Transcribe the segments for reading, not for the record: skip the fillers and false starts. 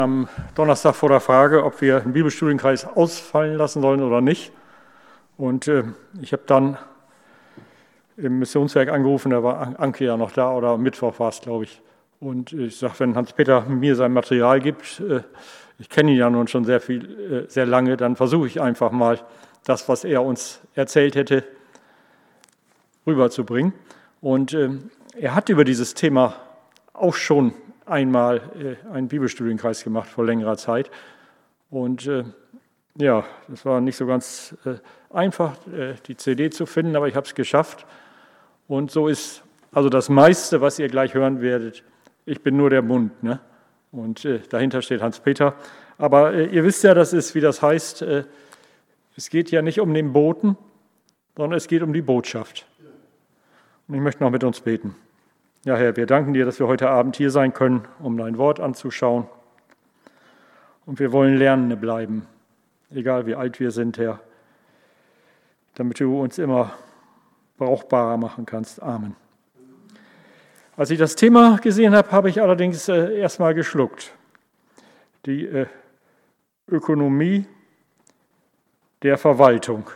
Am Donnerstag vor der Frage, ob wir den Bibelstudienkreis ausfallen lassen sollen oder nicht. Und ich habe dann im Missionswerk angerufen, da war Anke ja noch da, oder Mittwoch war es, glaube ich. Und ich sage, wenn Hans-Peter mir sein Material gibt, ich kenne ihn ja nun schon sehr lange, dann versuche ich einfach mal, das, was er uns erzählt hätte, rüberzubringen. Und er hat über dieses Thema auch schon einmal einen Bibelstudienkreis gemacht vor längerer Zeit. Und das war nicht so ganz einfach, die CD zu finden, aber ich habe es geschafft. Und so ist also das meiste, was ihr gleich hören werdet, ich bin nur der Mund, ne? Und dahinter steht Hans-Peter. Aber ihr wisst ja, das ist, wie das heißt, es geht ja nicht um den Boten, sondern es geht um die Botschaft. Und ich möchte noch mit uns beten. Ja, Herr, wir danken dir, dass wir heute Abend hier sein können, um dein Wort anzuschauen. Und wir wollen Lernende bleiben, egal wie alt wir sind, Herr, damit du uns immer brauchbarer machen kannst. Amen. Als ich das Thema gesehen habe, habe ich allerdings erstmal geschluckt. Die Ökonomie der Verwaltung.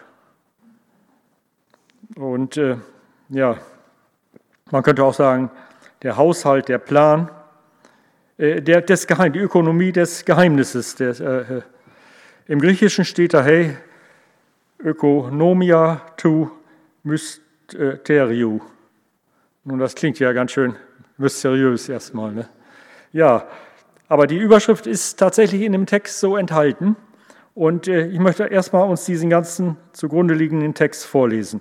Und man könnte auch sagen, der Haushalt, der Plan, die Ökonomie des Geheimnisses. Im Griechischen steht da, hey, Ökonomia tu mysteriou. Nun, das klingt ja ganz schön mysteriös erstmal, ne? Ja, aber die Überschrift ist tatsächlich in dem Text so enthalten. Und ich möchte erstmal uns diesen ganzen zugrunde liegenden Text vorlesen.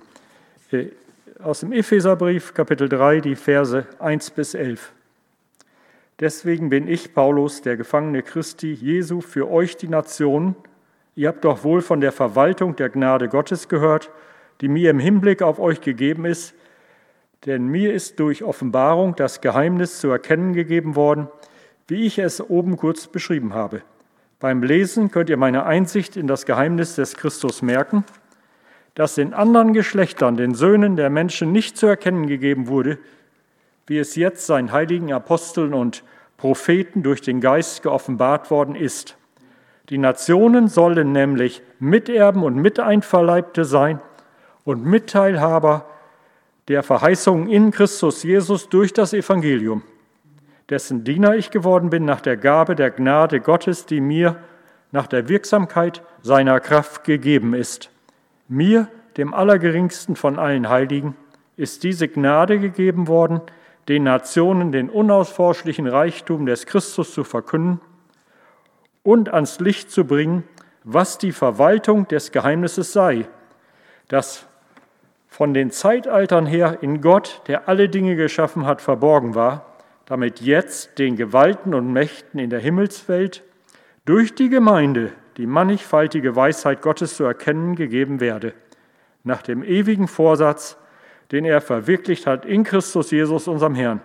Aus dem Epheserbrief, Kapitel 3, die Verse 1 bis 11. Deswegen bin ich, Paulus, der Gefangene Christi Jesu, für euch die Nationen. Ihr habt doch wohl von der Verwaltung der Gnade Gottes gehört, die mir im Hinblick auf euch gegeben ist. Denn mir ist durch Offenbarung das Geheimnis zu erkennen gegeben worden, wie ich es oben kurz beschrieben habe. Beim Lesen könnt ihr meine Einsicht in das Geheimnis des Christus merken, das den anderen Geschlechtern, den Söhnen der Menschen, nicht zu erkennen gegeben wurde, wie es jetzt seinen heiligen Aposteln und Propheten durch den Geist geoffenbart worden ist. Die Nationen sollen nämlich Miterben und Miteinverleibte sein und Mitteilhaber der Verheißungen in Christus Jesus durch das Evangelium, dessen Diener ich geworden bin nach der Gabe der Gnade Gottes, die mir nach der Wirksamkeit seiner Kraft gegeben ist. Mir, dem Allergeringsten von allen Heiligen, ist diese Gnade gegeben worden, den Nationen den unausforschlichen Reichtum des Christus zu verkünden und ans Licht zu bringen, was die Verwaltung des Geheimnisses sei, das von den Zeitaltern her in Gott, der alle Dinge geschaffen hat, verborgen war, damit jetzt den Gewalten und Mächten in der Himmelswelt durch die Gemeinde die mannigfaltige Weisheit Gottes zu erkennen gegeben werde, nach dem ewigen Vorsatz, den er verwirklicht hat in Christus Jesus, unserem Herrn.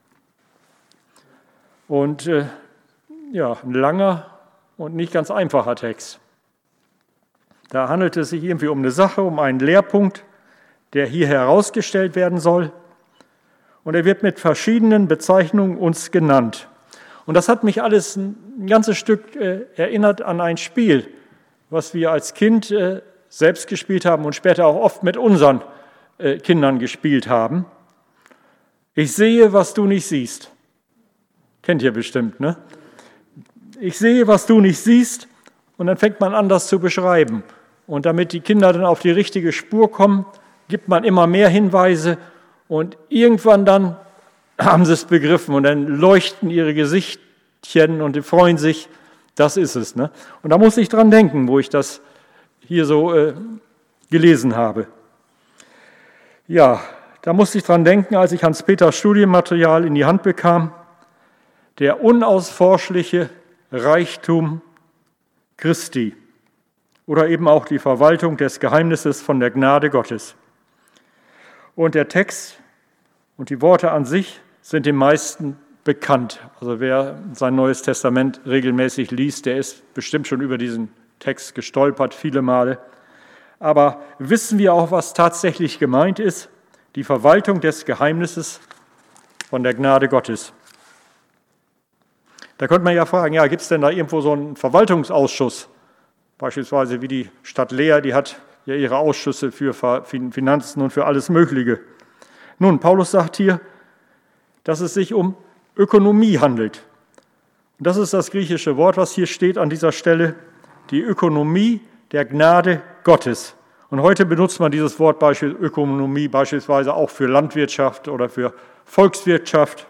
Und ein langer und nicht ganz einfacher Text. Da handelt es sich irgendwie um eine Sache, um einen Lehrpunkt, der hier herausgestellt werden soll. Und er wird mit verschiedenen Bezeichnungen uns genannt. Und das hat mich alles ein ganzes Stück erinnert an ein Spiel, was wir als Kind selbst gespielt haben und später auch oft mit unseren Kindern gespielt haben. Ich sehe, was du nicht siehst. Kennt ihr bestimmt, ne? Ich sehe, was du nicht siehst, und dann fängt man an, das zu beschreiben. Und damit die Kinder dann auf die richtige Spur kommen, gibt man immer mehr Hinweise und irgendwann dann haben sie es begriffen und dann leuchten ihre Gesichtchen und die freuen sich, das ist es, ne? Und da muss ich dran denken, wo ich das hier so gelesen habe. Ja, da musste ich dran denken, als ich Hans-Peters Studienmaterial in die Hand bekam, der unausforschliche Reichtum Christi oder eben auch die Verwaltung des Geheimnisses von der Gnade Gottes. Und der Text und die Worte an sich sind den meisten bekannt. Also wer sein Neues Testament regelmäßig liest, der ist bestimmt schon über diesen Text gestolpert, viele Male. Aber wissen wir auch, was tatsächlich gemeint ist? Die Verwaltung des Geheimnisses von der Gnade Gottes. Da könnte man ja fragen, ja, gibt es denn da irgendwo so einen Verwaltungsausschuss? Beispielsweise wie die Stadt Leer, die hat ja ihre Ausschüsse für Finanzen und für alles Mögliche. Nun, Paulus sagt hier, dass es sich um Ökonomie handelt. Und das ist das griechische Wort, was hier steht an dieser Stelle, die Ökonomie der Gnade Gottes. Und heute benutzt man dieses Wort Ökonomie beispielsweise auch für Landwirtschaft oder für Volkswirtschaft,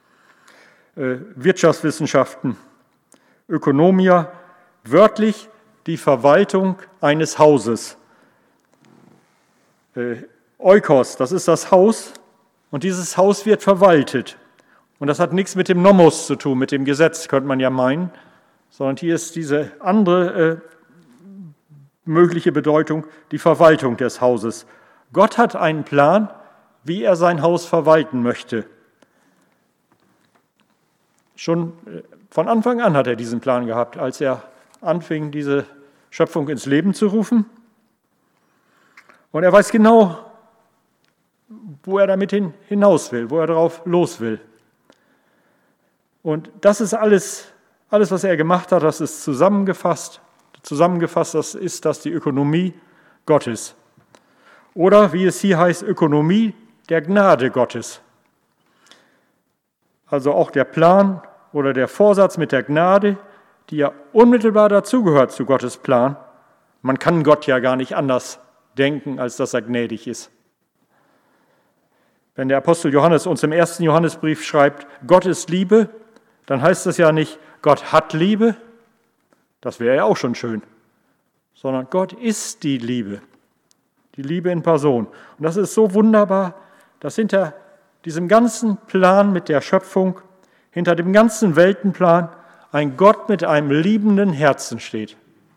Wirtschaftswissenschaften. Ökonomia, wörtlich die Verwaltung eines Hauses. Oikos, das ist das Haus und dieses Haus wird verwaltet. Und das hat nichts mit dem Nomos zu tun, mit dem Gesetz, könnte man ja meinen, sondern hier ist diese andere mögliche Bedeutung, die Verwaltung des Hauses. Gott hat einen Plan, wie er sein Haus verwalten möchte. Schon von Anfang an hat er diesen Plan gehabt, als er anfing, diese Schöpfung ins Leben zu rufen. Und er weiß genau, wo er damit hinaus will, wo er darauf los will. Und das ist alles, was er gemacht hat, das ist zusammengefasst. Das ist das die Ökonomie Gottes. Oder wie es hier heißt, Ökonomie der Gnade Gottes. Also auch der Plan oder der Vorsatz mit der Gnade, die ja unmittelbar dazugehört zu Gottes Plan. Man kann Gott ja gar nicht anders denken, als dass er gnädig ist. Wenn der Apostel Johannes uns im 1. Johannesbrief schreibt, Gott ist Liebe, dann heißt das ja nicht, Gott hat Liebe, das wäre ja auch schon schön, sondern Gott ist die Liebe in Person. Und das ist so wunderbar, dass hinter diesem ganzen Plan mit der Schöpfung, hinter dem ganzen Weltenplan ein Gott mit einem liebenden Herzen steht.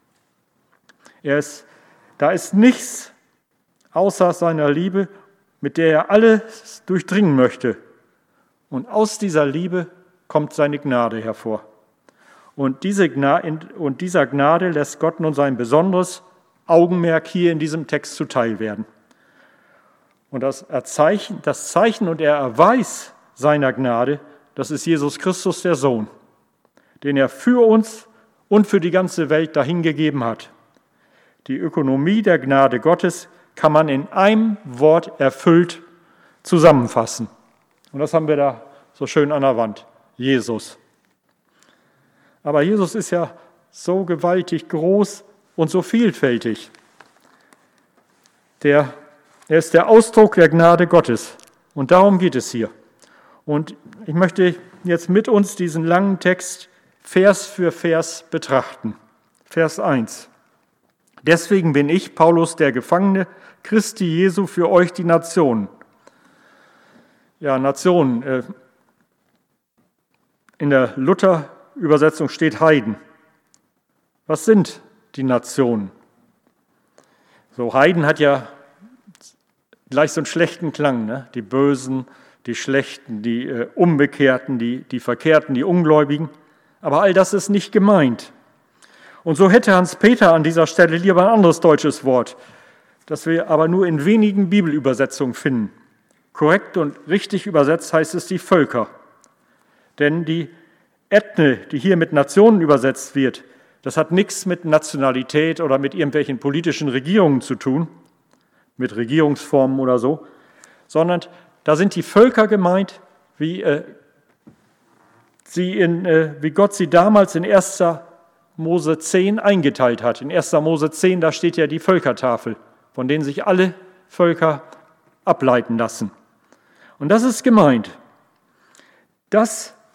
Da ist nichts außer seiner Liebe, mit der er alles durchdringen möchte. Und aus dieser Liebe kommt seine Gnade hervor. Und dieser Gnade lässt Gott nun sein besonderes Augenmerk hier in diesem Text zuteil werden. Und das Zeichen und der Erweis seiner Gnade, das ist Jesus Christus, der Sohn, den er für uns und für die ganze Welt dahingegeben hat. Die Ökonomie der Gnade Gottes kann man in einem Wort erfüllt zusammenfassen. Und das haben wir da so schön an der Wand. Jesus. Aber Jesus ist ja so gewaltig groß und so vielfältig. Er ist der Ausdruck der Gnade Gottes. Und darum geht es hier. Und ich möchte jetzt mit uns diesen langen Text Vers für Vers betrachten. Vers 1. Deswegen bin ich, Paulus, der Gefangene Christi Jesu, für euch die Nationen. Ja, Nationen. In der Luther-Übersetzung steht Heiden. Was sind die Nationen? So, Heiden hat ja gleich so einen schlechten Klang, ne? Die Bösen, die Schlechten, die Unbekehrten, die Verkehrten, die Ungläubigen. Aber all das ist nicht gemeint. Und so hätte Hans-Peter an dieser Stelle lieber ein anderes deutsches Wort, das wir aber nur in wenigen Bibelübersetzungen finden. Korrekt und richtig übersetzt heißt es die Völker. Denn die Ethne, die hier mit Nationen übersetzt wird, das hat nichts mit Nationalität oder mit irgendwelchen politischen Regierungen zu tun, mit Regierungsformen oder so, sondern da sind die Völker gemeint, wie Gott sie damals in 1. Mose 10 eingeteilt hat. In 1. Mose 10, da steht ja die Völkertafel, von denen sich alle Völker ableiten lassen. Und das ist gemeint. Da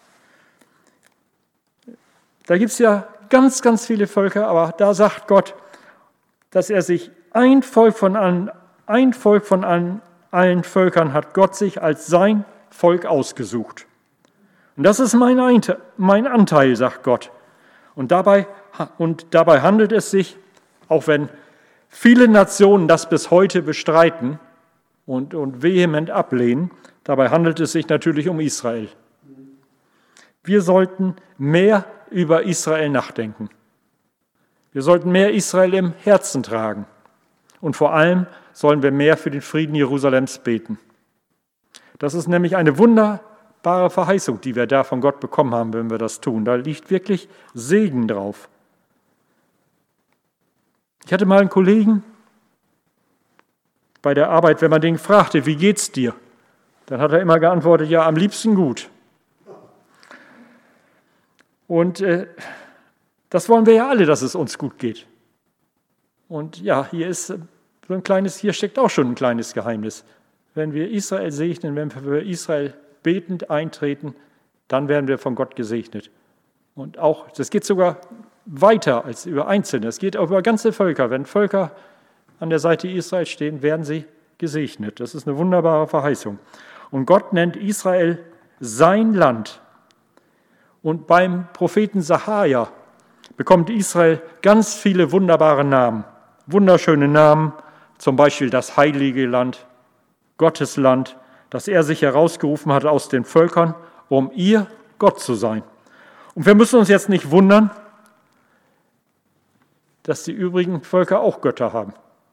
gibt es ja ganz, ganz viele Völker, aber da sagt Gott, dass er sich ein Volk von allen Völkern hat Gott sich als sein Volk ausgesucht. Und das ist mein Anteil, sagt Gott. Und dabei handelt es sich, auch wenn viele Nationen das bis heute bestreiten und vehement ablehnen, dabei handelt es sich natürlich um Israel. Wir sollten mehr über Israel nachdenken. Wir sollten mehr Israel im Herzen tragen. Und vor allem sollen wir mehr für den Frieden Jerusalems beten. Das ist nämlich eine wunderbare wunderbare Verheißung, die wir da von Gott bekommen haben, wenn wir das tun. Da liegt wirklich Segen drauf. Ich hatte mal einen Kollegen bei der Arbeit, wenn man den fragte, wie geht's dir? Dann hat er immer geantwortet, ja, am liebsten gut. Und das wollen wir ja alle, dass es uns gut geht. Und ja, hier steckt auch schon ein kleines Geheimnis. Wenn wir Israel segnen, wenn wir für Israel betend eintreten, dann werden wir von Gott gesegnet. Und auch, das geht sogar weiter als über Einzelne. Es geht auch über ganze Völker. Wenn Völker an der Seite Israels stehen, werden sie gesegnet. Das ist eine wunderbare Verheißung. Und Gott nennt Israel sein Land. Und beim Propheten Sacharja bekommt Israel ganz viele wunderbare Namen. Wunderschöne Namen, zum Beispiel das heilige Land, Gottes Land, das er sich herausgerufen hat aus den Völkern, um ihr Gott zu sein. Und wir müssen uns jetzt nicht wundern, dass die übrigen Völker auch Götter haben,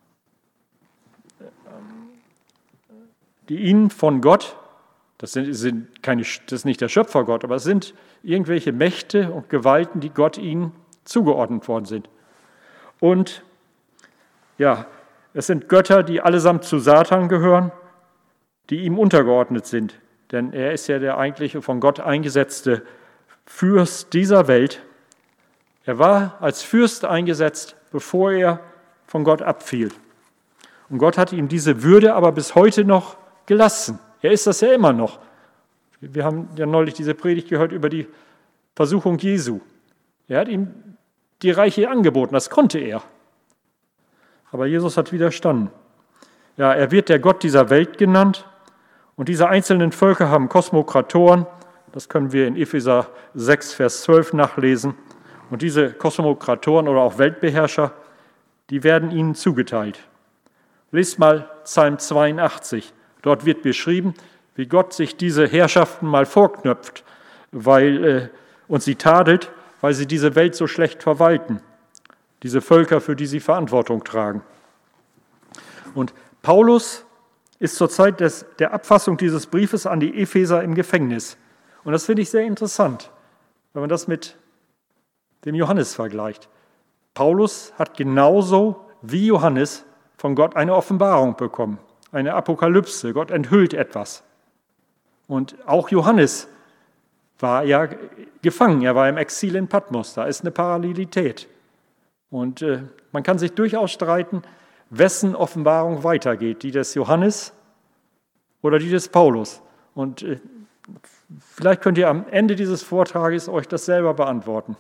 die ihnen von Gott, das ist nicht der Schöpfergott, aber es sind irgendwelche Mächte und Gewalten, die Gott ihnen zugeordnet worden sind. Und ja, es sind Götter, die allesamt zu Satan gehören, die ihm untergeordnet sind. Denn er ist ja der eigentliche von Gott eingesetzte Fürst dieser Welt. Er war als Fürst eingesetzt, bevor er von Gott abfiel. Und Gott hat ihm diese Würde aber bis heute noch gelassen. Er ist das ja immer noch. Wir haben ja neulich diese Predigt gehört über die Versuchung Jesu. Er hat ihm die Reiche angeboten, das konnte er. Aber Jesus hat widerstanden. Ja, er wird der Gott dieser Welt genannt. Und diese einzelnen Völker haben Kosmokratoren. Das können wir in Epheser 6, Vers 12 nachlesen. Und diese Kosmokratoren oder auch Weltbeherrscher, die werden ihnen zugeteilt. Lest mal Psalm 82. Dort wird beschrieben, wie Gott sich diese Herrschaften mal vorknöpft, und sie tadelt, weil sie diese Welt so schlecht verwalten. Diese Völker, für die sie Verantwortung tragen. Und Paulus ist zur Zeit der Abfassung dieses Briefes an die Epheser im Gefängnis. Und das finde ich sehr interessant, wenn man das mit dem Johannes vergleicht. Paulus hat genauso wie Johannes von Gott eine Offenbarung bekommen, eine Apokalypse. Gott enthüllt etwas. Und auch Johannes war ja gefangen, er war im Exil in Patmos, da ist eine Parallelität. Und man kann sich durchaus streiten, wessen Offenbarung weitergeht, die des Johannes oder die des Paulus. Und vielleicht könnt ihr am Ende dieses Vortrages euch das selber beantworten.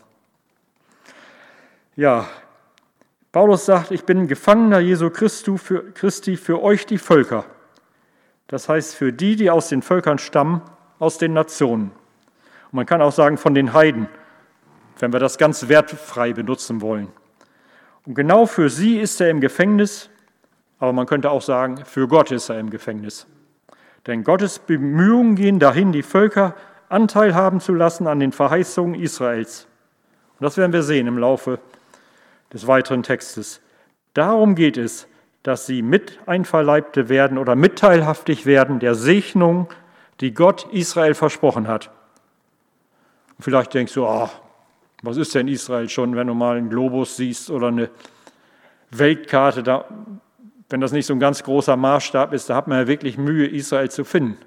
Ja, Paulus sagt, ich bin Gefangener Jesu Christi für euch die Völker. Das heißt für die, die aus den Völkern stammen, aus den Nationen. Und man kann auch sagen von den Heiden, wenn wir das ganz wertfrei benutzen wollen. Und genau für sie ist er im Gefängnis, aber man könnte auch sagen, für Gott ist er im Gefängnis. Denn Gottes Bemühungen gehen dahin, die Völker Anteil haben zu lassen an den Verheißungen Israels. Und das werden wir sehen im Laufe des weiteren Textes. Darum geht es, dass sie Miteinverleibte werden oder mitteilhaftig werden der Segnung, die Gott Israel versprochen hat. Und vielleicht denkst du, was ist denn Israel schon, wenn du mal einen Globus siehst oder eine Weltkarte, wenn das nicht so ein ganz großer Maßstab ist, da hat man ja wirklich Mühe, Israel zu finden.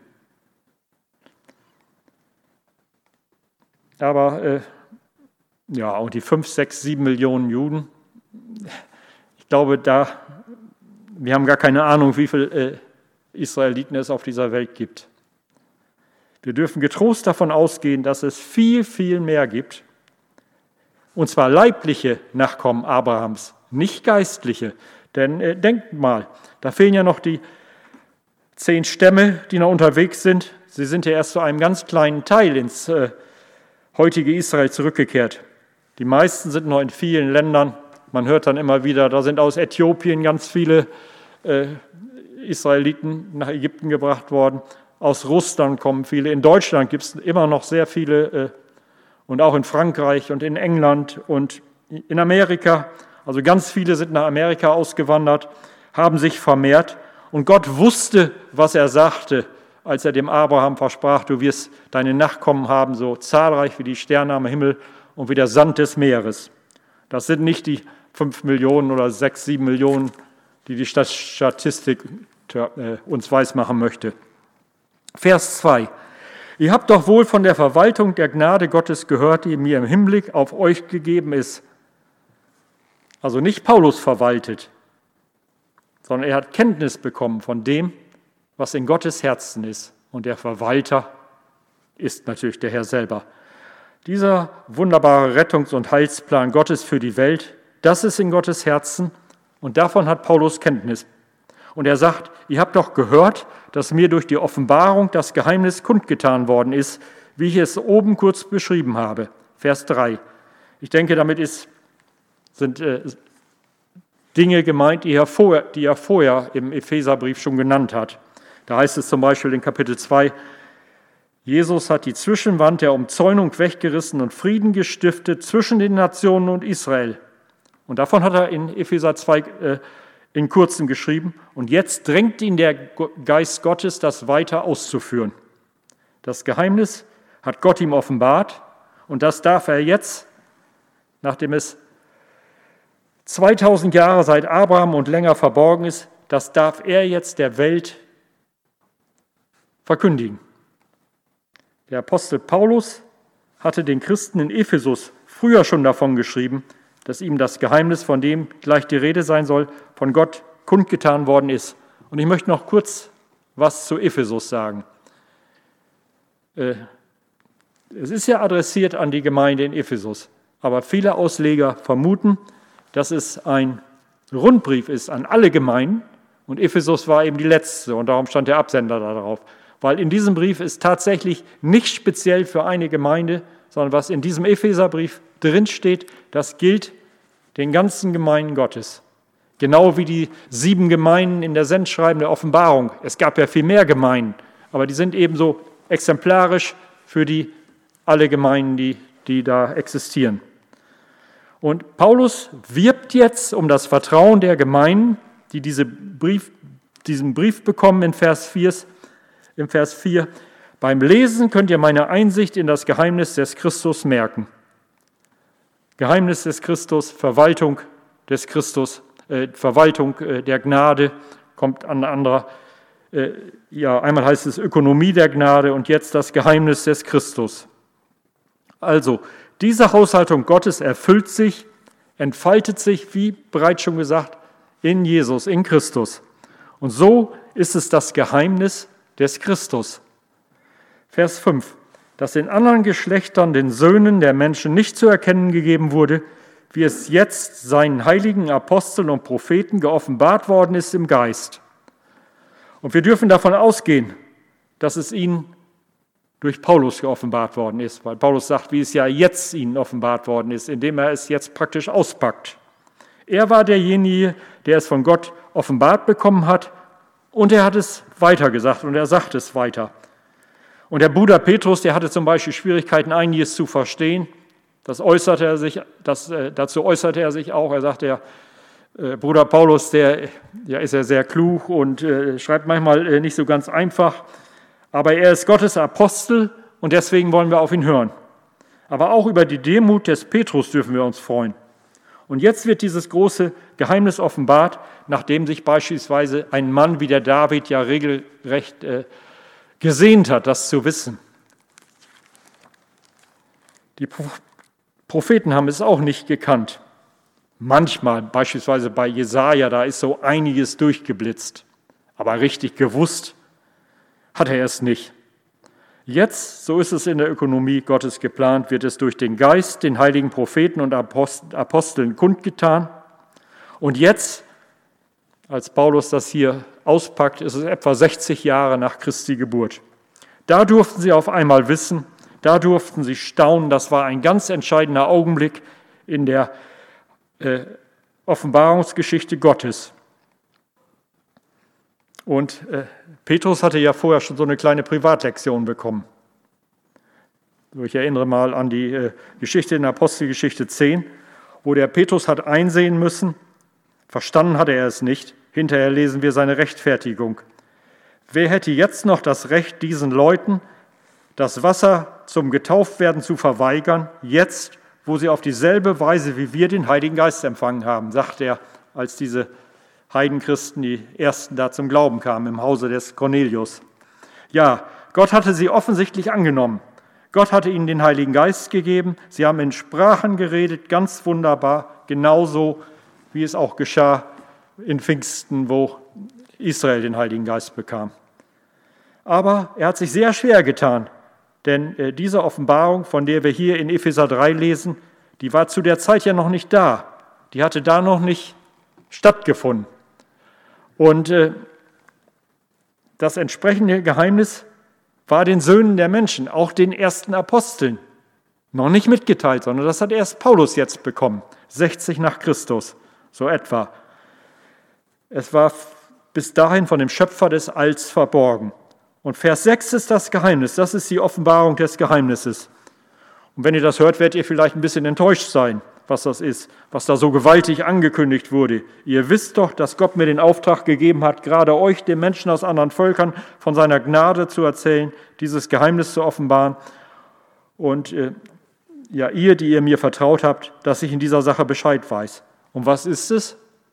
Aber und die 5, 6, 7 Millionen Juden, ich glaube, wir haben gar keine Ahnung, wie viele Israeliten es auf dieser Welt gibt. Wir dürfen getrost davon ausgehen, dass es viel, viel mehr gibt. Und zwar leibliche Nachkommen Abrahams, nicht geistliche. Denn denkt mal, da fehlen ja noch die 10 Stämme, die noch unterwegs sind. Sie sind ja erst zu einem ganz kleinen Teil ins heutige Israel zurückgekehrt. Die meisten sind noch in vielen Ländern. Man hört dann immer wieder, da sind aus Äthiopien ganz viele Israeliten nach Ägypten gebracht worden. Aus Russland kommen viele. In Deutschland gibt es immer noch sehr viele und auch in Frankreich und in England und in Amerika. Also ganz viele sind nach Amerika ausgewandert, haben sich vermehrt. Und Gott wusste, was er sagte, als er dem Abraham versprach, du wirst deine Nachkommen haben, so zahlreich wie die Sterne am Himmel und wie der Sand des Meeres. Das sind nicht die 5 Millionen oder 6, 7 Millionen, die die Statistik uns weismachen möchte. Vers 2. Ihr habt doch wohl von der Verwaltung der Gnade Gottes gehört, die mir im Hinblick auf euch gegeben ist. Also nicht Paulus verwaltet, sondern er hat Kenntnis bekommen von dem, was in Gottes Herzen ist. Und der Verwalter ist natürlich der Herr selber. Dieser wunderbare Rettungs- und Heilsplan Gottes für die Welt, das ist in Gottes Herzen und davon hat Paulus Kenntnis. Und er sagt, ihr habt doch gehört, dass mir durch die Offenbarung das Geheimnis kundgetan worden ist, wie ich es oben kurz beschrieben habe. Vers 3. Ich denke, damit sind Dinge gemeint, die er vorher im Epheserbrief schon genannt hat. Da heißt es zum Beispiel in Kapitel 2, Jesus hat die Zwischenwand der Umzäunung weggerissen und Frieden gestiftet zwischen den Nationen und Israel. Und davon hat er in Epheser 2 in Kurzem geschrieben. Und jetzt drängt ihn der Geist Gottes, das weiter auszuführen. Das Geheimnis hat Gott ihm offenbart und das darf er jetzt, nachdem es 2000 Jahre seit Abraham und länger verborgen ist, das darf er jetzt der Welt verkündigen. Der Apostel Paulus hatte den Christen in Ephesus früher schon davon geschrieben, dass ihm das Geheimnis, von dem gleich die Rede sein soll, von Gott kundgetan worden ist. Und ich möchte noch kurz was zu Ephesus sagen. Es ist ja adressiert an die Gemeinde in Ephesus, aber viele Ausleger vermuten, dass es ein Rundbrief ist an alle Gemeinden und Ephesus war eben die letzte und darum stand der Absender da drauf. Weil in diesem Brief ist tatsächlich nicht speziell für eine Gemeinde, sondern was in diesem Epheserbrief drinsteht, das gilt den ganzen Gemeinden Gottes. Genau wie die 7 Gemeinden in der Sendschreiben der Offenbarung. Es gab ja viel mehr Gemeinden, aber die sind ebenso exemplarisch für alle Gemeinden, die da existieren. Und Paulus wirbt jetzt um das Vertrauen der Gemeinden, die diesen Brief bekommen im Vers 4. Beim Lesen könnt ihr meine Einsicht in das Geheimnis des Christus merken. Geheimnis des Christus, Verwaltung des Christus, Verwaltung der Gnade, kommt an anderer. Einmal heißt es Ökonomie der Gnade und jetzt das Geheimnis des Christus. Also, diese Haushaltung Gottes erfüllt sich, entfaltet sich, wie bereits schon gesagt, in Jesus, in Christus. Und so ist es das Geheimnis des Christus. Vers 5. Dass in anderen Geschlechtern den Söhnen der Menschen nicht zu erkennen gegeben wurde, wie es jetzt seinen heiligen Aposteln und Propheten geoffenbart worden ist im Geist. Und wir dürfen davon ausgehen, dass es ihnen durch Paulus geoffenbart worden ist, weil Paulus sagt, wie es ja jetzt ihnen offenbart worden ist, indem er es jetzt praktisch auspackt. Er war derjenige, der es von Gott offenbart bekommen hat und er hat es weitergesagt und er sagt es weiter. Und der Bruder Petrus, der hatte zum Beispiel Schwierigkeiten, einiges zu verstehen. Dazu äußerte er sich auch. Er sagte, der Bruder Paulus, der ist ja sehr klug und schreibt manchmal nicht so ganz einfach. Aber er ist Gottes Apostel und deswegen wollen wir auf ihn hören. Aber auch über die Demut des Petrus dürfen wir uns freuen. Und jetzt wird dieses große Geheimnis offenbart, nachdem sich beispielsweise ein Mann wie der David ja regelrecht gesehnt hat, das zu wissen. Die Propheten haben es auch nicht gekannt. Manchmal, beispielsweise bei Jesaja, da ist so einiges durchgeblitzt. Aber richtig gewusst hat er es nicht. Jetzt, so ist es in der Ökonomie Gottes geplant, wird es durch den Geist, den heiligen Propheten und Aposteln kundgetan. Und jetzt, als Paulus das hier auspackt, ist es etwa 60 Jahre nach Christi Geburt. Da durften sie auf einmal wissen, da durften sie staunen, das war ein ganz entscheidender Augenblick in der Offenbarungsgeschichte Gottes. Und Petrus hatte ja vorher schon so eine kleine Privatlektion bekommen. Ich erinnere mal an die Geschichte in Apostelgeschichte 10, wo der Petrus hat einsehen müssen, verstanden hatte er es nicht. Hinterher lesen wir seine Rechtfertigung. wer hätte jetzt noch das Recht, diesen Leuten das Wasser zum Getauftwerden zu verweigern, jetzt, wo sie auf dieselbe Weise wie wir den Heiligen Geist empfangen haben, sagt er, als diese Heidenchristen, die ersten da zum Glauben kamen im Hause des Cornelius. Ja, Gott hatte sie offensichtlich angenommen. Gott hatte ihnen den Heiligen Geist gegeben. Sie haben in Sprachen geredet, ganz wunderbar, genauso wie es auch geschah in Pfingsten, wo Israel den Heiligen Geist bekam. Aber er hat sich sehr schwer getan, denn diese Offenbarung, von der wir hier in Epheser 3 lesen, die war zu der Zeit ja noch nicht da. Die hatte da noch nicht stattgefunden. Und das entsprechende Geheimnis war den Söhnen der Menschen, auch den ersten Aposteln, noch nicht mitgeteilt, sondern das hat erst Paulus jetzt bekommen, 60 nach Christus, so etwa. Es war bis dahin von dem Schöpfer des Alls verborgen. Und Vers 6 ist das Geheimnis, das ist die Offenbarung des Geheimnisses. Und wenn ihr das hört, werdet ihr vielleicht ein bisschen enttäuscht sein, was das ist, was da so gewaltig angekündigt wurde. Ihr wisst doch, dass Gott mir den Auftrag gegeben hat, gerade euch, den Menschen aus anderen Völkern, von seiner Gnade zu erzählen, dieses Geheimnis zu offenbaren. Und ja, ihr, die ihr mir vertraut habt, dass ich in dieser Sache Bescheid weiß. Und was ist es?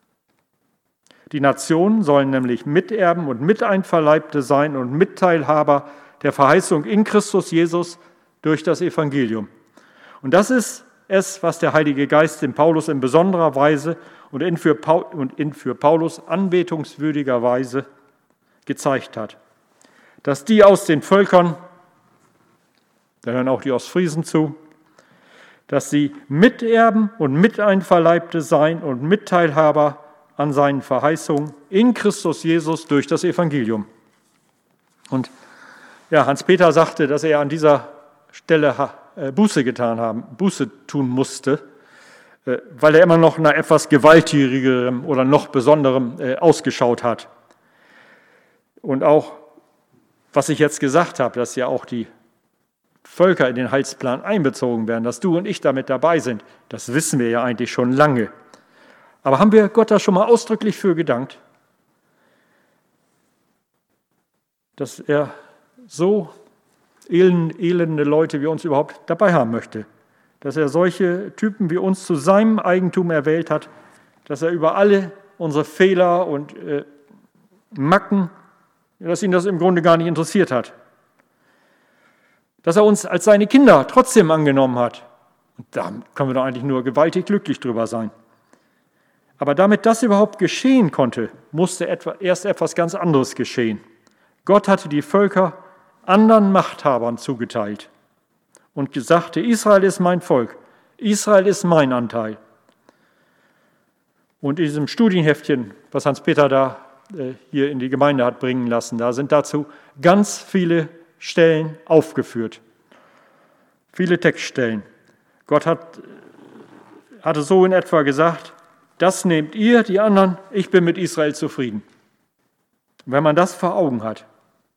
Die Nationen sollen nämlich Miterben und Miteinverleibte sein und Mitteilhaber der Verheißung in Christus Jesus durch das Evangelium. Und das ist es, was der Heilige Geist dem Paulus in besonderer Weise und in für Paulus anbetungswürdiger Weise gezeigt hat. Dass die aus den Völkern, da hören auch die Ostfriesen zu, dass sie Miterben und Miteinverleibte sein und Mitteilhaber an seinen Verheißungen in Christus Jesus durch das Evangelium. Und ja, Hans-Peter sagte, dass er an dieser Stelle Buße tun musste, weil er immer noch nach etwas gewaltigerem oder noch besonderem ausgeschaut hat. Und auch, was ich jetzt gesagt habe, dass ja auch die Völker in den Heilsplan einbezogen werden, dass du und ich damit dabei sind, das wissen wir ja eigentlich schon lange. Aber haben wir Gott da schon mal ausdrücklich für gedankt, dass er so elende Leute wie uns überhaupt dabei haben möchte, dass er solche Typen wie uns zu seinem Eigentum erwählt hat, dass er über alle unsere Fehler und Macken, dass ihn das im Grunde gar nicht interessiert hat, dass er uns als seine Kinder trotzdem angenommen hat. Und da können wir doch eigentlich nur gewaltig glücklich drüber sein. Aber damit das überhaupt geschehen konnte, musste erst etwas ganz anderes geschehen. Gott hatte die Völker anderen Machthabern zugeteilt und sagte, Israel ist mein Volk, Israel ist mein Anteil. Und in diesem Studienheftchen, was Hans-Peter da hier in die Gemeinde hat bringen lassen, da sind dazu ganz viele Stellen aufgeführt, viele Textstellen. Gott hatte so in etwa gesagt, das nehmt ihr, die anderen, ich bin mit Israel zufrieden. Und wenn man das vor Augen hat,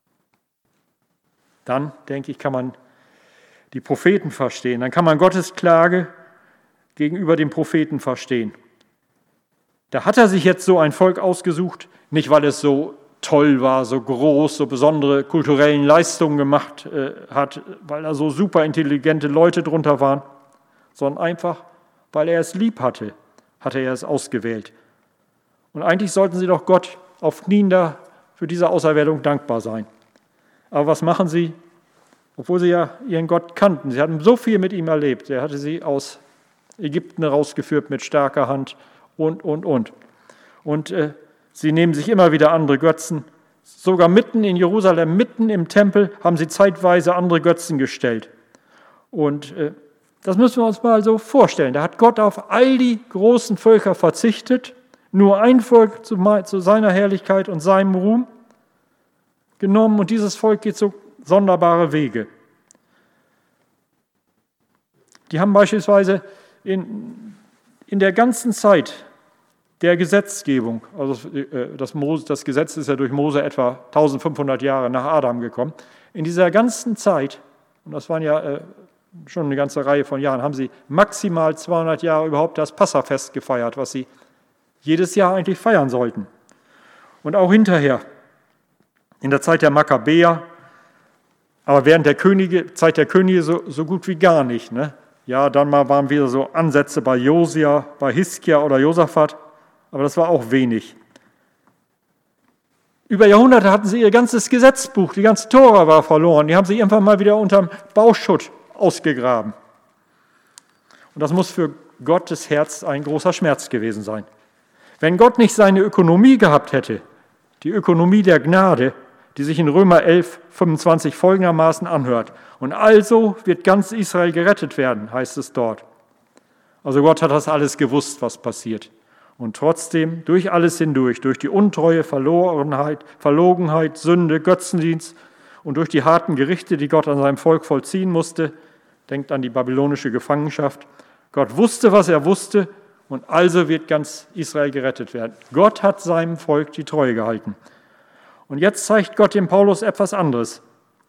dann, denke ich, kann man die Propheten verstehen. Dann kann man Gottes Klage gegenüber dem Propheten verstehen. Da hat er sich jetzt so ein Volk ausgesucht, nicht weil es so toll war, so groß, so besondere kulturellen Leistungen gemacht hat, weil da so super intelligente Leute drunter waren, sondern einfach, weil er es lieb hatte er es ausgewählt. Und eigentlich sollten sie doch Gott auf Knien da für diese Auserwählung dankbar sein. Aber was machen sie? Obwohl sie ja ihren Gott kannten. Sie hatten so viel mit ihm erlebt. Er hatte sie aus Ägypten herausgeführt mit starker Hand und. Und sie nehmen sich immer wieder andere Götzen. Sogar mitten in Jerusalem, mitten im Tempel, haben sie zeitweise andere Götzen gestellt. Und das müssen wir uns mal so vorstellen. Da hat Gott auf all die großen Völker verzichtet, nur ein Volk zu seiner Herrlichkeit und seinem Ruhm genommen und dieses Volk geht so sonderbare Wege. Die haben beispielsweise in der ganzen Zeit der Gesetzgebung, also das Gesetz ist ja durch Mose etwa 1500 Jahre nach Adam gekommen, in dieser ganzen Zeit, und das waren ja schon eine ganze Reihe von Jahren, haben sie maximal 200 Jahre überhaupt das Passafest gefeiert, was sie jedes Jahr eigentlich feiern sollten. Und auch hinterher in der Zeit der Makkabäer, aber während der Zeit der Könige so gut wie gar nicht. Ne? Ja, dann mal waren wieder so Ansätze bei Josia, bei Hiskia oder Josaphat, aber das war auch wenig. Über Jahrhunderte hatten sie ihr ganzes Gesetzbuch, die ganze Tora war verloren. Die haben sie irgendwann mal wieder unterm Bauschutt ausgegraben. Und das muss für Gottes Herz ein großer Schmerz gewesen sein. Wenn Gott nicht seine Ökonomie gehabt hätte, die Ökonomie der Gnade, die sich in Römer 11, 25 folgendermaßen anhört. Und also wird ganz Israel gerettet werden, heißt es dort. Also Gott hat das alles gewusst, was passiert. Und trotzdem, durch alles hindurch, durch die Untreue, Verlorenheit, Verlogenheit, Sünde, Götzendienst und durch die harten Gerichte, die Gott an seinem Volk vollziehen musste, denkt an die babylonische Gefangenschaft, Gott wusste, was er wusste, und also wird ganz Israel gerettet werden. Gott hat seinem Volk die Treue gehalten. Und jetzt zeigt Gott dem Paulus etwas anderes.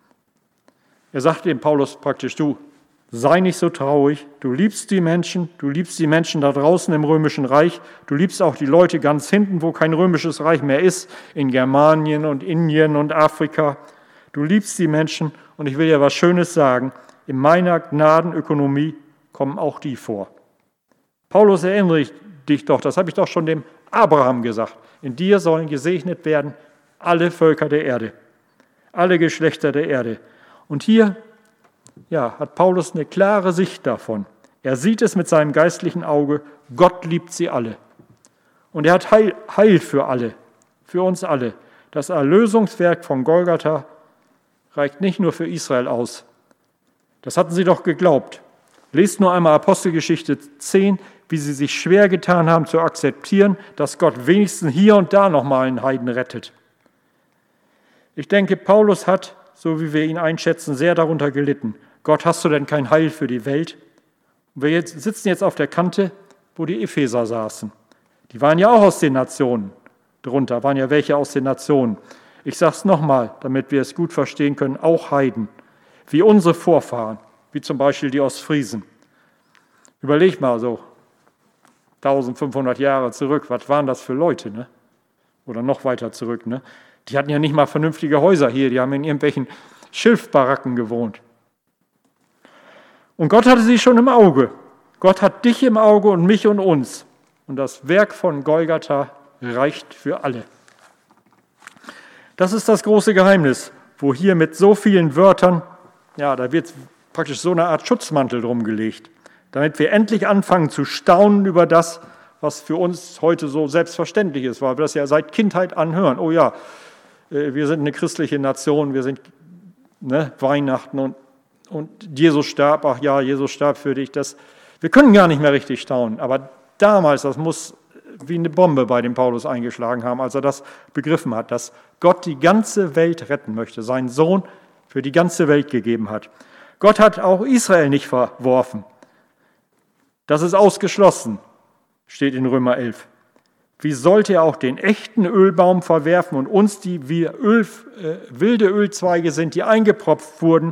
Er sagt dem Paulus praktisch, du, sei nicht so traurig, du liebst die Menschen da draußen im römischen Reich, du liebst auch die Leute ganz hinten, wo kein römisches Reich mehr ist, in Germanien und Indien und Afrika. Du liebst die Menschen und ich will dir was Schönes sagen, in meiner Gnadenökonomie kommen auch die vor. Paulus, erinnere dich doch, das habe ich doch schon dem Abraham gesagt, in dir sollen gesegnet werden alle Völker der Erde, alle Geschlechter der Erde. Und hier hat Paulus eine klare Sicht davon. Er sieht es mit seinem geistlichen Auge, Gott liebt sie alle. Und er hat Heil für alle, für uns alle. Das Erlösungswerk von Golgatha reicht nicht nur für Israel aus. Das hatten sie doch geglaubt. Lest nur einmal Apostelgeschichte 10, wie sie sich schwer getan haben zu akzeptieren, dass Gott wenigstens hier und da nochmal einen Heiden rettet. Ich denke, Paulus hat, so wie wir ihn einschätzen, sehr darunter gelitten. Gott, hast du denn kein Heil für die Welt? Und wir sitzen jetzt auf der Kante, wo die Epheser saßen. Die waren ja auch aus den Nationen. Darunter waren ja welche aus den Nationen. Ich sage es nochmal, damit wir es gut verstehen können, auch Heiden, wie unsere Vorfahren, wie zum Beispiel die Ostfriesen. Überleg mal so, 1500 Jahre zurück, was waren das für Leute, ne? Oder noch weiter zurück, ne? Die hatten ja nicht mal vernünftige Häuser hier, die haben in irgendwelchen Schilfbaracken gewohnt. Und Gott hatte sie schon im Auge. Gott hat dich im Auge und mich und uns. Und das Werk von Golgatha reicht für alle. Das ist das große Geheimnis, wo hier mit so vielen Wörtern, da wird praktisch so eine Art Schutzmantel drum gelegt, damit wir endlich anfangen zu staunen über das, was für uns heute so selbstverständlich ist, weil wir das ja seit Kindheit anhören. Oh ja, wir sind eine christliche Nation, wir sind Weihnachten und Jesus starb, ach ja, Jesus starb für dich. Wir können gar nicht mehr richtig staunen, aber damals, das muss wie eine Bombe bei dem Paulus eingeschlagen haben, als er das begriffen hat, dass Gott die ganze Welt retten möchte, seinen Sohn für die ganze Welt gegeben hat. Gott hat auch Israel nicht verworfen. Das ist ausgeschlossen, steht in Römer 11. Wie sollte er auch den echten Ölbaum verwerfen und uns, die wir wilde Ölzweige sind, die eingepropft wurden,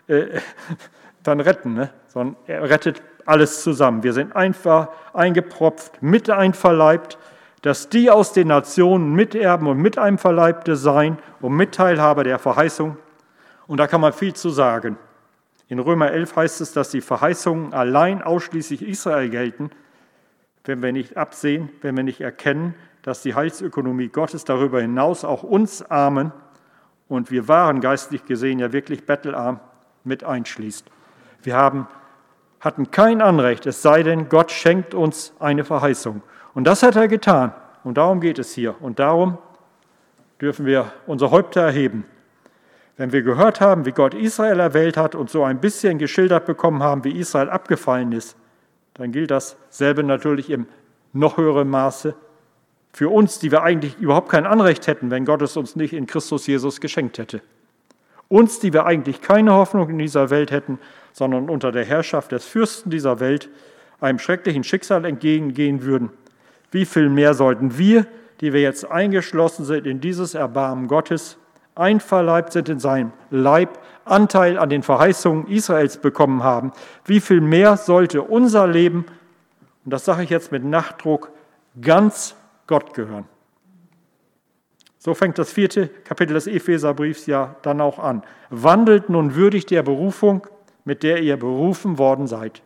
dann retten? Ne? Sondern er rettet alles zusammen. Wir sind einfach eingepropft, mit einverleibt, dass die aus den Nationen Miterben und Miteinverleibte seien und Mitteilhaber der Verheißung. Und da kann man viel zu sagen. In Römer 11 heißt es, dass die Verheißungen allein ausschließlich Israel gelten, wenn wir nicht absehen, wenn wir nicht erkennen, dass die Heilsökonomie Gottes darüber hinaus auch uns Armen, und wir waren geistlich gesehen ja wirklich bettelarm, mit einschließt. Wir hatten kein Anrecht, es sei denn, Gott schenkt uns eine Verheißung. Und das hat er getan. Und darum geht es hier. Und darum dürfen wir unsere Häupter erheben. Wenn wir gehört haben, wie Gott Israel erwählt hat und so ein bisschen geschildert bekommen haben, wie Israel abgefallen ist, dann gilt dasselbe natürlich im noch höheren Maße für uns, die wir eigentlich überhaupt kein Anrecht hätten, wenn Gott es uns nicht in Christus Jesus geschenkt hätte. Uns, die wir eigentlich keine Hoffnung in dieser Welt hätten, sondern unter der Herrschaft des Fürsten dieser Welt einem schrecklichen Schicksal entgegengehen würden. Wie viel mehr sollten wir, die wir jetzt eingeschlossen sind in dieses Erbarmen Gottes, einverleibt sind in seinem Leib, Anteil an den Verheißungen Israels bekommen haben, wie viel mehr sollte unser Leben, und das sage ich jetzt mit Nachdruck, ganz Gott gehören. So fängt das 4. Kapitel des Epheserbriefs ja dann auch an. Wandelt nun würdig der Berufung, mit der ihr berufen worden seid.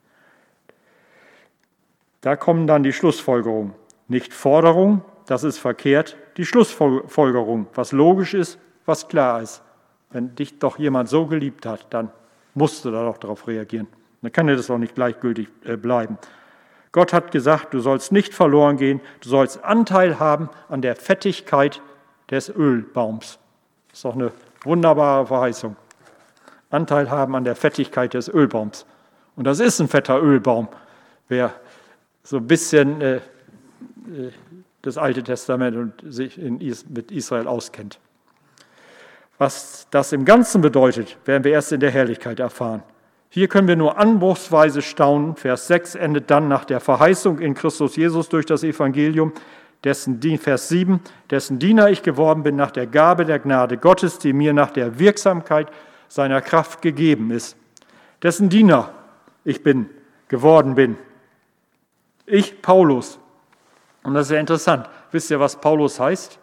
Da kommen dann die Schlussfolgerungen. Nicht Forderung, das ist verkehrt, die Schlussfolgerung, was logisch ist, was klar ist. Wenn dich doch jemand so geliebt hat, dann musst du da doch darauf reagieren. Dann kann dir das auch nicht gleichgültig bleiben. Gott hat gesagt, du sollst nicht verloren gehen, du sollst Anteil haben an der Fettigkeit des Ölbaums. Das ist doch eine wunderbare Verheißung. Anteil haben an der Fettigkeit des Ölbaums. Und das ist ein fetter Ölbaum. Wer so ein bisschen das Alte Testament und sich mit Israel auskennt. Was das im Ganzen bedeutet, werden wir erst in der Herrlichkeit erfahren. Hier können wir nur anbruchsweise staunen. Vers 6 endet dann nach der Verheißung in Christus Jesus durch das Evangelium, Vers 7, dessen Diener ich geworden bin nach der Gabe der Gnade Gottes, die mir nach der Wirksamkeit seiner Kraft gegeben ist. Dessen Diener ich geworden bin. Ich, Paulus. Und das ist ja interessant. Wisst ihr, was Paulus heißt?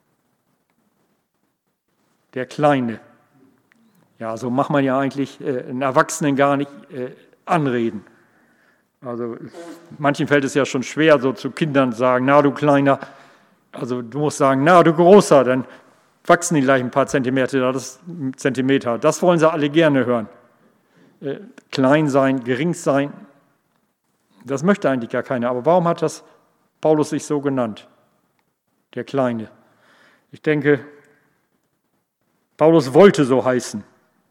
Der Kleine. Ja, so macht man ja eigentlich einen Erwachsenen gar nicht anreden. Also manchen fällt es ja schon schwer, so zu Kindern zu sagen, na du Kleiner. Also du musst sagen, na du Großer, dann wachsen die gleich ein paar Zentimeter. Das wollen sie alle gerne hören. Klein sein, gering sein, das möchte eigentlich gar keiner. Aber warum hat das Paulus sich so genannt? Der Kleine. Ich denke, Paulus wollte so heißen.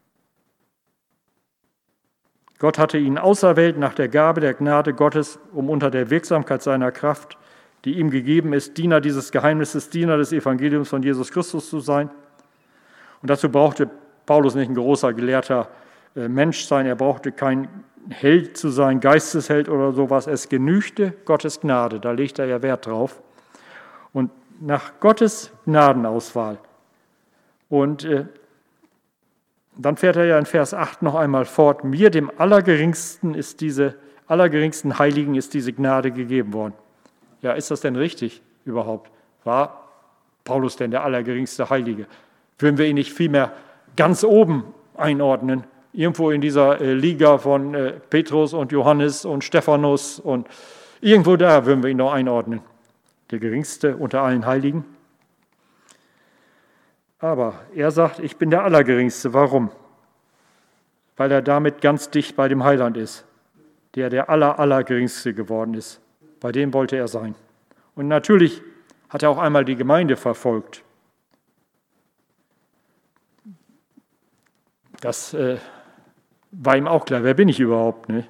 Gott hatte ihn auserwählt nach der Gabe der Gnade Gottes, um unter der Wirksamkeit seiner Kraft, die ihm gegeben ist, Diener dieses Geheimnisses, Diener des Evangeliums von Jesus Christus zu sein. Und dazu brauchte Paulus nicht ein großer, gelehrter Mensch sein, er brauchte kein Held zu sein, Geistesheld oder sowas. Es genügte Gottes Gnade, da legt er ja Wert drauf. Und nach Gottes Gnadenauswahl. Und dann fährt er ja in Vers 8 noch einmal fort, mir, dem allergeringsten Heiligen, ist diese Gnade gegeben worden. Ja, ist das denn richtig überhaupt? War Paulus denn der allergeringste Heilige? Würden wir ihn nicht vielmehr ganz oben einordnen? Irgendwo in dieser Liga von Petrus und Johannes und Stephanus und irgendwo da würden wir ihn noch einordnen. Der geringste unter allen Heiligen. Aber er sagt, ich bin der Allergeringste. Warum? Weil er damit ganz dicht bei dem Heiland ist, der Allergeringste geworden ist. Bei dem wollte er sein. Und natürlich hat er auch einmal die Gemeinde verfolgt. Das war ihm auch klar, wer bin ich überhaupt? Ne?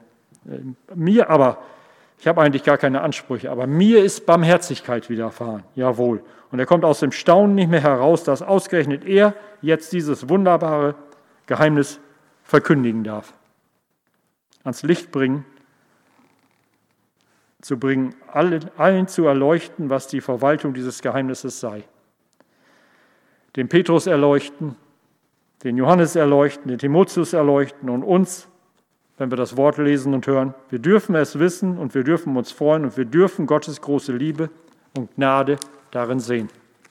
Ich habe eigentlich gar keine Ansprüche, aber mir ist Barmherzigkeit widerfahren. Jawohl. Und er kommt aus dem Staunen nicht mehr heraus, dass ausgerechnet er jetzt dieses wunderbare Geheimnis verkündigen darf. Ans Licht zu bringen, allen zu erleuchten, was die Verwaltung dieses Geheimnisses sei. Den Petrus erleuchten, den Johannes erleuchten, den Timotheus erleuchten und uns, wenn wir das Wort lesen und hören. Wir dürfen es wissen und wir dürfen uns freuen und wir dürfen Gottes große Liebe und Gnade darin sehen.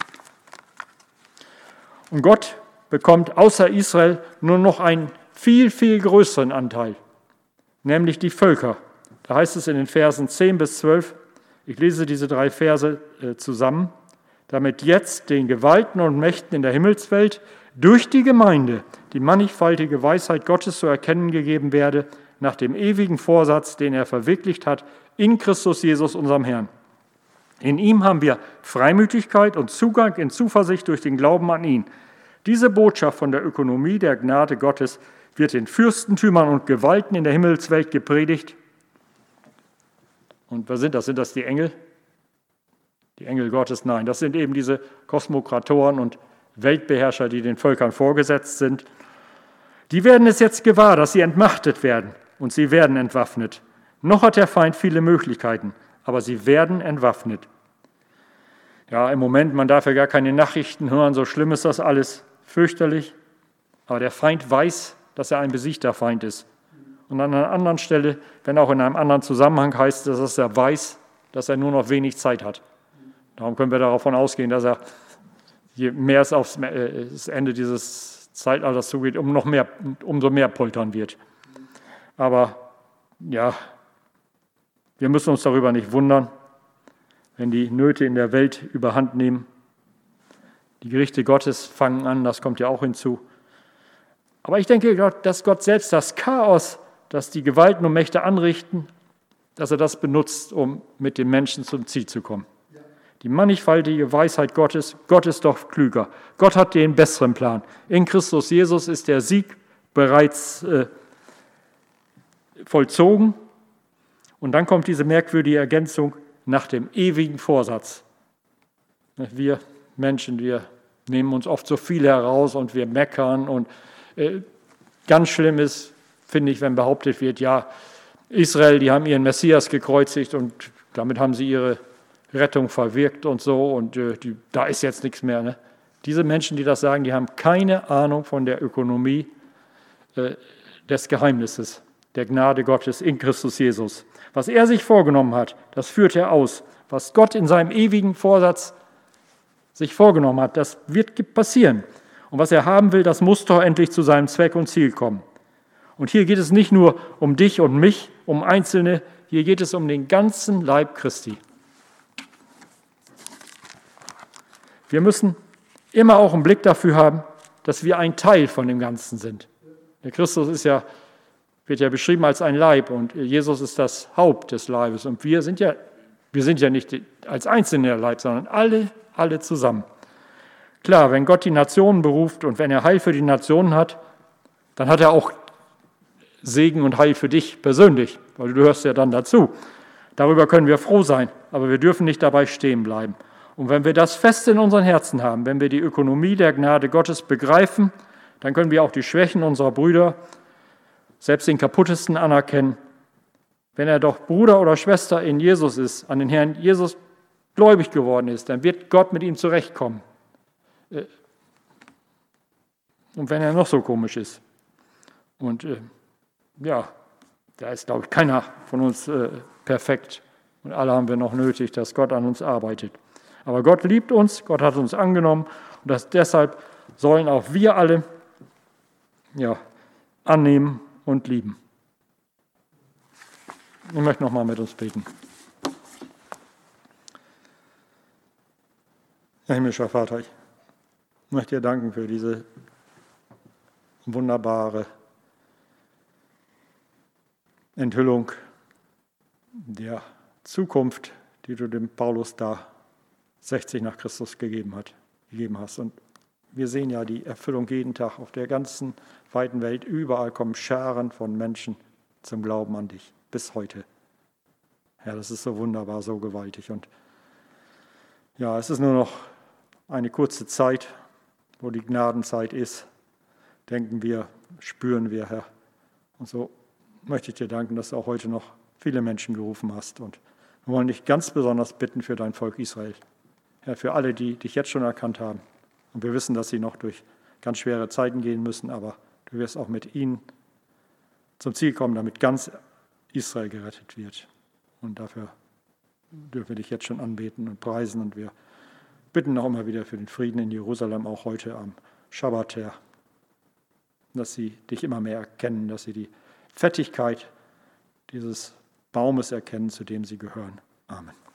Und Gott bekommt außer Israel nur noch einen viel, viel größeren Anteil, nämlich die Völker. Da heißt es in den Versen 10 bis 12, ich lese diese 3 Verse zusammen, damit jetzt den Gewalten und Mächten in der Himmelswelt durch die Gemeinde die mannigfaltige Weisheit Gottes zu erkennen gegeben werde, nach dem ewigen Vorsatz, den er verwirklicht hat, in Christus Jesus, unserem Herrn. In ihm haben wir Freimütigkeit und Zugang in Zuversicht durch den Glauben an ihn. Diese Botschaft von der Ökonomie der Gnade Gottes wird den Fürstentümern und Gewalten in der Himmelswelt gepredigt. Und was sind das? Sind das die Engel? Die Engel Gottes? Nein, das sind eben diese Kosmokratoren und Weltbeherrscher, die den Völkern vorgesetzt sind. Die werden es jetzt gewahr, dass sie entmachtet werden und sie werden entwaffnet. Noch hat der Feind viele Möglichkeiten, aber sie werden entwaffnet. Ja, im Moment, man darf ja gar keine Nachrichten hören, so schlimm ist das alles, fürchterlich. Aber der Feind weiß, dass er ein besiegter Feind ist. Und an einer anderen Stelle, wenn auch in einem anderen Zusammenhang heißt es, dass er weiß, dass er nur noch wenig Zeit hat. Darum können wir davon ausgehen, dass er je mehr es aufs das Ende dieses Zeitalters zugeht, umso mehr poltern wird. Aber ja, wir müssen uns darüber nicht wundern, wenn die Nöte in der Welt überhand nehmen. Die Gerichte Gottes fangen an, das kommt ja auch hinzu. Aber ich denke, dass Gott selbst das Chaos, das die Gewalten und Mächte anrichten, dass er das benutzt, um mit den Menschen zum Ziel zu kommen. Die mannigfaltige Weisheit Gottes, Gott ist doch klüger. Gott hat den besseren Plan. In Christus Jesus ist der Sieg bereits vollzogen. Und dann kommt diese merkwürdige Ergänzung nach dem ewigen Vorsatz. Wir Menschen, wir nehmen uns oft so viel heraus und wir meckern. Und ganz schlimm ist, finde ich, wenn behauptet wird, ja, Israel, die haben ihren Messias gekreuzigt und damit haben sie ihre Rettung verwirkt und so und da ist jetzt nichts mehr. Ne? Diese Menschen, die das sagen, die haben keine Ahnung von der Ökonomie des Geheimnisses, der Gnade Gottes in Christus Jesus. Was er sich vorgenommen hat, das führt er aus. Was Gott in seinem ewigen Vorsatz sich vorgenommen hat, das wird passieren. Und was er haben will, das muss doch endlich zu seinem Zweck und Ziel kommen. Und hier geht es nicht nur um dich und mich, um Einzelne, hier geht es um den ganzen Leib Christi. Wir müssen immer auch einen Blick dafür haben, dass wir ein Teil von dem Ganzen sind. Der Christus wird ja beschrieben als ein Leib und Jesus ist das Haupt des Leibes. Und wir sind ja nicht als Einzelne der Leib, sondern alle zusammen. Klar, wenn Gott die Nationen beruft und wenn er Heil für die Nationen hat, dann hat er auch Segen und Heil für dich persönlich, weil du gehörst ja dann dazu. Darüber können wir froh sein, aber wir dürfen nicht dabei stehen bleiben. Und wenn wir das fest in unseren Herzen haben, wenn wir die Ökonomie der Gnade Gottes begreifen, dann können wir auch die Schwächen unserer Brüder, selbst den kaputtesten, anerkennen. Wenn er doch Bruder oder Schwester in Jesus ist, an den Herrn Jesus gläubig geworden ist, dann wird Gott mit ihm zurechtkommen. Und wenn er noch so komisch ist. Und da ist, glaube ich, keiner von uns perfekt. Und alle haben wir noch nötig, dass Gott an uns arbeitet. Aber Gott liebt uns, Gott hat uns angenommen. Und deshalb sollen auch wir alle annehmen und lieben. Ich möchte nochmal mit uns beten. Herr himmlischer Vater, ich möchte dir danken für diese wunderbare Enthüllung der Zukunft, die du dem Paulus da 60 nach Christus gegeben hast. Und wir sehen ja die Erfüllung jeden Tag auf der ganzen weiten Welt. Überall kommen Scharen von Menschen zum Glauben an dich, bis heute. Ja, das ist so wunderbar, so gewaltig. Und ja, es ist nur noch eine kurze Zeit, wo die Gnadenzeit ist, denken wir, spüren wir, Herr. Und so möchte ich dir danken, dass du auch heute noch viele Menschen gerufen hast. Und wir wollen dich ganz besonders bitten für dein Volk Israel. Herr, für alle, die dich jetzt schon erkannt haben. Und wir wissen, dass sie noch durch ganz schwere Zeiten gehen müssen, aber du wirst auch mit ihnen zum Ziel kommen, damit ganz Israel gerettet wird. Und dafür dürfen wir dich jetzt schon anbeten und preisen. Und wir bitten auch immer wieder für den Frieden in Jerusalem, auch heute am Schabbat, Herr, dass sie dich immer mehr erkennen, dass sie die Fettigkeit dieses Baumes erkennen, zu dem sie gehören. Amen.